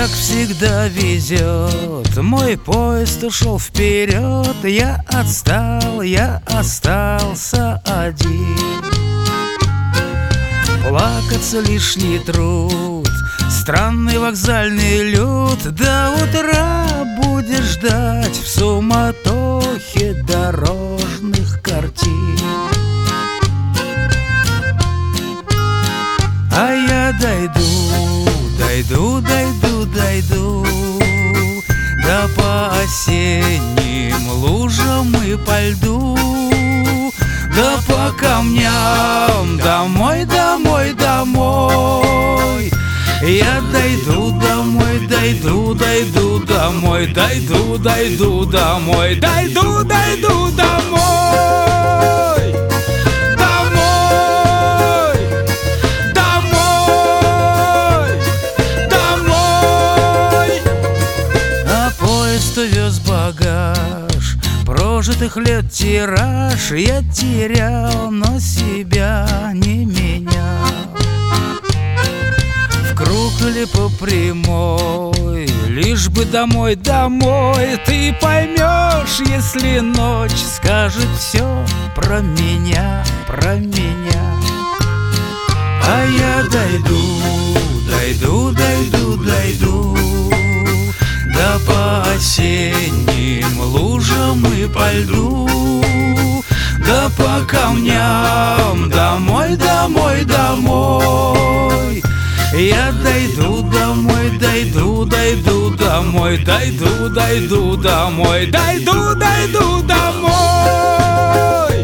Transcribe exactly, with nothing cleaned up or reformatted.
как всегда везет, мой поезд ушел вперед. Я отстал, я остался один. Плакаться лишний труд, странный вокзальный люд. До утра будешь ждать в суматохе дорожных картин. А я дойду, дойду, дойду, дойду да по осенним лужам и по льду, да по камням домой, домой, домой. Я дойду домой, дойду, дойду домой, дойду, дойду домой, дойду, дойду домой. Домой, домой, домой. А поезд увез багаж, прожитых лет тираж. Я терял, но себя не менял. В круг или по прямой, лишь бы домой, домой. Ты поймешь, если ночь скажет все про меня, про меня. А я дойду, дойду, дойду, дойду да по осенним лужам и по льду, да по камням домой, домой, домой. Я дойду домой, дойду, дойду домой, дойду, дойду домой, дойду, дойду домой.